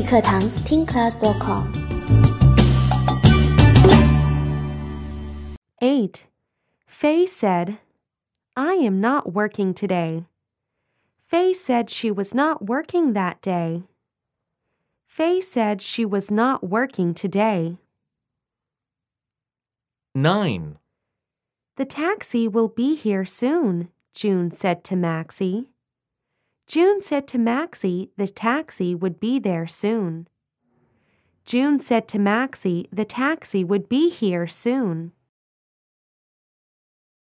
语课堂听 class.com。 8. Faye said, I am not working today. Faye said she was not working that day. Faye said she was not working today. 9. The taxi will be here soon, June said to Maxie. June said to Maxie the taxi would be there soon. June said to Maxie the taxi would be here soon.